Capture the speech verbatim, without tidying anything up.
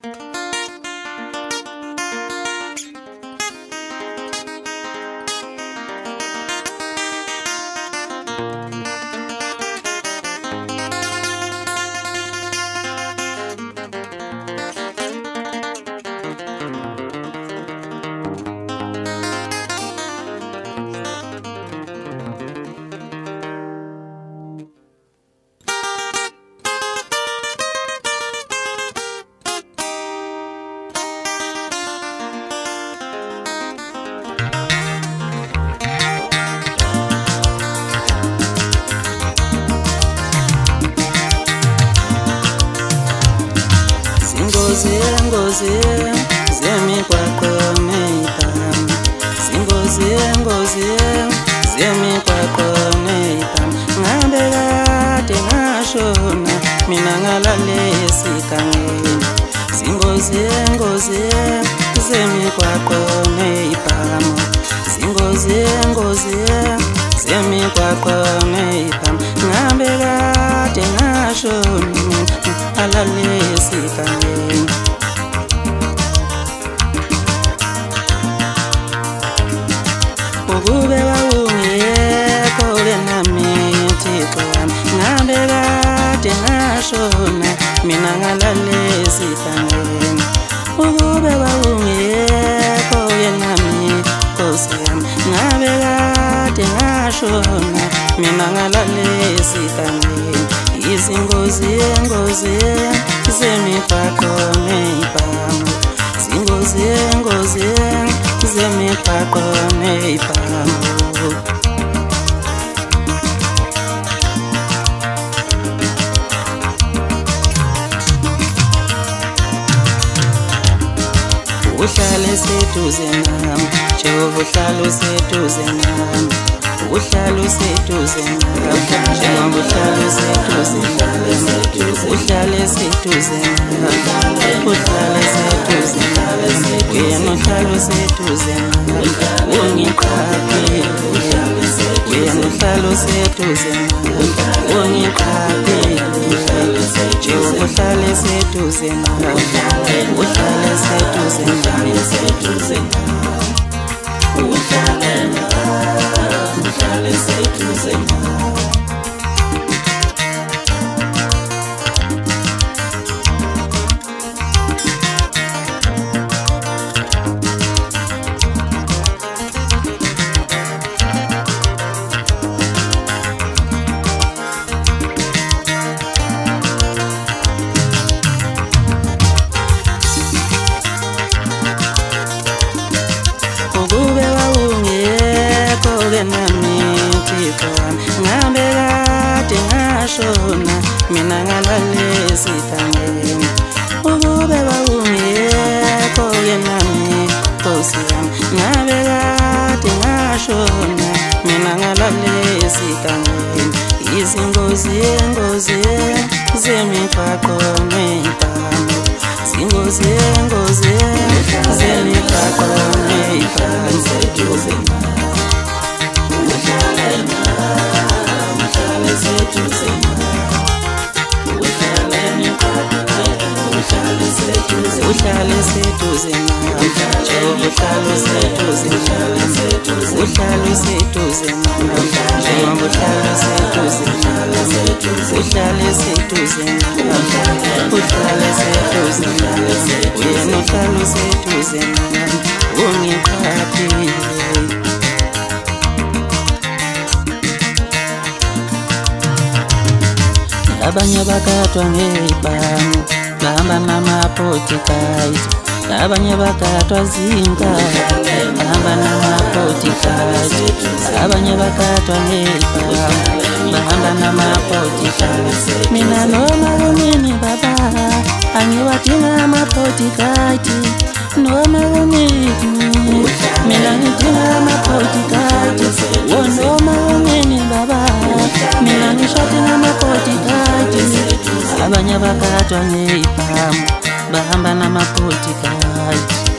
Ngozi zemi kwakho neyipam Singozi ngozi zemi kwakho neyipam Ngabe kade ngashona mina ngalale esikangeni Singozi ngozi zemi kwakho neyipam Singozi ngozi zemi kwakho neyipam Ngabe kade ngashona mina ngalale esikangeni Ukube wawungekho benami Thixo wami ngabe kade ngashona mina ngalale esikangeni Ukube wawungekho benami Nkosi yami ngabe kade ngashona mina ngalale esikangeni Izingozi ngozi zemi kwakho neyipam Singozi ngozi zemi kwakho neyipam Uhlale seduze nami Jehova uhlale seduze nami Uhlale seduze nami Jehova uhlale seduze nami Uhlale seduze nami Uhlale seduze nami Wena uhlale seduze nami Ungiqaphe Wena uhlale seduze nami Ungiqaphe Jehova uhlale seduze nami Uhlale seduze nami Seduze nami Uhlale Uhlale seduze nami Ukube wawungekho benami Thixo wami ngabe kade ngashona mina ngalale esikangeni Ukube wawungekho benami Nkosi yami ngabe kade ngashona mina ngalale esikangeni Izingozi ngozi zemi kwakho neyipam Singozi ngozi zemi kwakho neyipam Seduze nami Uhlale nami Uhlale seduze nami Uhlale kwakho Uhlale seduze Uhlale seduze nami Jehova uhlale seduze nami Uhlale seduze nami Jehova uhlale seduze nami Uhlale seduze nami Uhlale seduze nami Wena uhlale seduze nami Ungiqaphe Abanye bakatwa ngeyibhamu bahamba namaphotikazi Abanye bakatwa zinka bahamba namaphotikazi Abanye bakatwa ngeyibhamu bahamba namaphotikazi Mina noma kunini baba angiwadinga amaphotikazi Noma kunini mina ngidinga amaphotikazi Noma kunini baba mina ngishadinga amaphotikazi Abanye bakatwa ngeyibhamu bahamba namaphotikazi